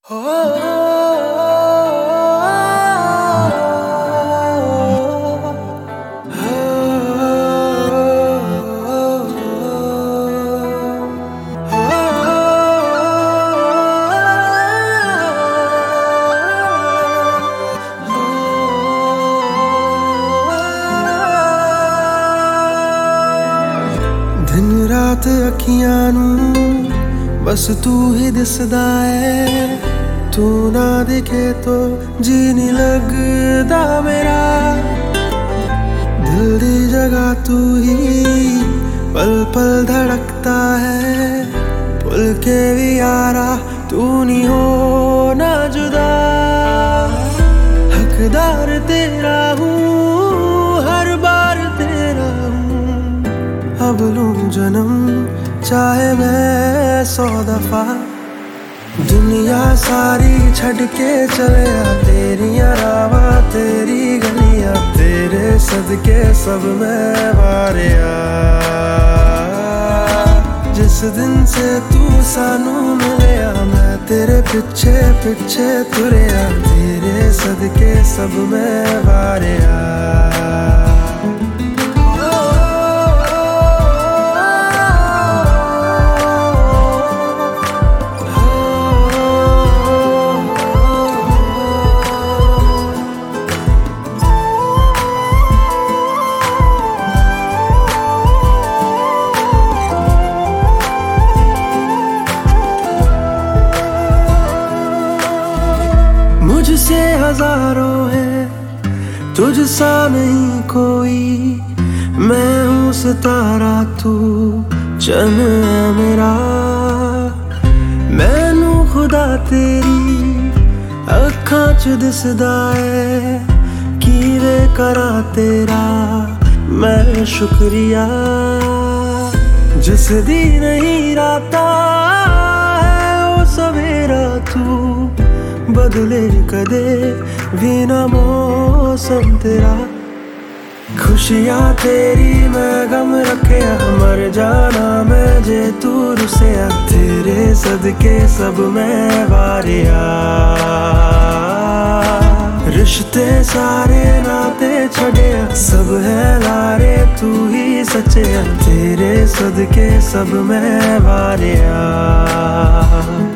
दिन रात अखियां नूं बस तू ही दिसदा है। तू ना दिखे तो जी नहीं लगदा मेरा। दिल दी जगह तू ही पल पल धड़कता है। भूल के भी यारा तू नहीं हो ना जुदा। हकदार तेरा हूँ, हर बार तेरा हूँ। अब लूं जन्म चाहे मैं 100 दफा। दुनिया सारी छड़ के चले आ, तेरियां रावा तेरी गलियां, तेरे सदके सब मैं वारिया। जिस दिन से तू सानू मिलया, मैं तेरे पिछे पिछे तुरया, तेरे सदके सब मैं वारिया। मुझसे हजारों है तुझसा नहीं कोई। मैं हूँ सितारा तू चन है मेरा। मैनू खुदा तेरी अखां च दिसदा है। कीवे करा तेरा मैं शुक्रिया। जिस दी नहीं राता है वो सवेरा तू। बदले कदे भी ना मौसम तेरा। खुशियाँ तेरी मैं गम रखया, मर जाना मैं जे तू रुसया, तेरे सदके सब मैं वारिया। रिश्ते सारे नाते छड़िया, सब है लारे तू ही सच्चिया, तेरे सदके सब मैं वारिया।